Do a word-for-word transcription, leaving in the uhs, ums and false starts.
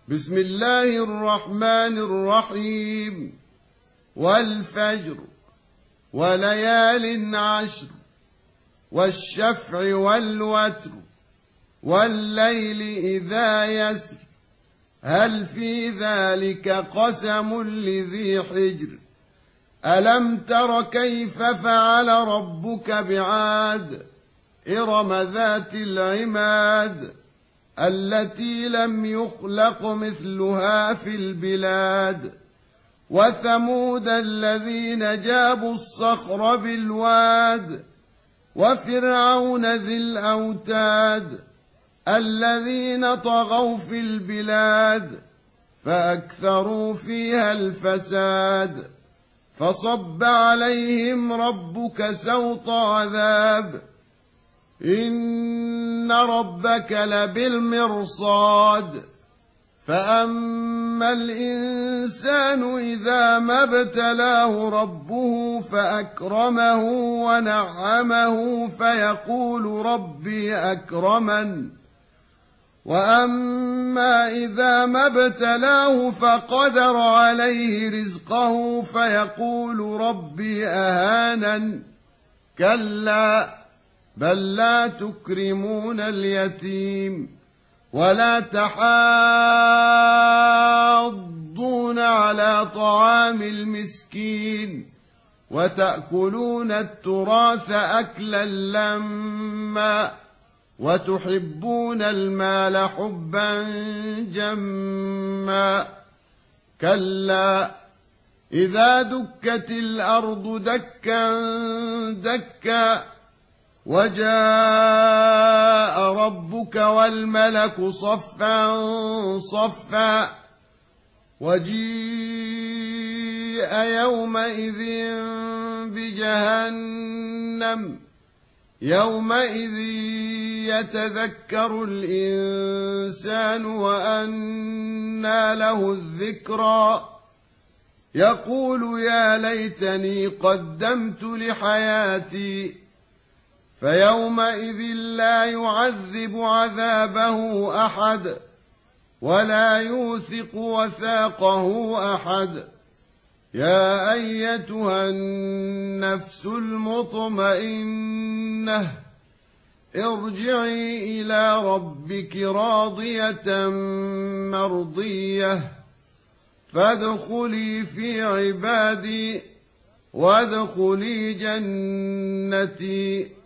بسم الله الرحمن الرحيم. والفجر وليال عشر والشفع والوتر والليل إذا يسر هل في ذلك قسم لذي حجر ألم تر كيف فعل ربك بعاد إرم ذات العماد التي لم يخلق مثلها في البلاد وثمود الذين جابوا الصخر بالواد وفرعون ذي الأوتاد الذين طغوا في البلاد فأكثروا فيها الفساد فصب عليهم ربك سوط عذاب إن ربك لبالمرصاد فأما الإنسان إذا ما ابتلاه ربه فأكرمه ونعمه فيقول ربي أكرمن وأما إذا ما ابتلاه فقدر عليه رزقه فيقول ربي أهانن كلا بل لا تكرمون اليتيم ولا تحاضون على طعام المسكين وتأكلون التراث أكلا لما وتحبون المال حبا جما كلا إذا دكت الأرض دكا دكا وجاء ربك والملك صفا صفا وجيء يومئذ بجهنم يومئذ يتذكر الإنسان وأنى له الذكرى يقول يا ليتني قدمت لحياتي فيومئذ لا يعذب عذابه أحد ولا يوثق وثاقه أحد يا أيتها النفس المطمئنة ارجعي إلى ربك راضية مرضية فادخلي في عبادي وادخلي جنتي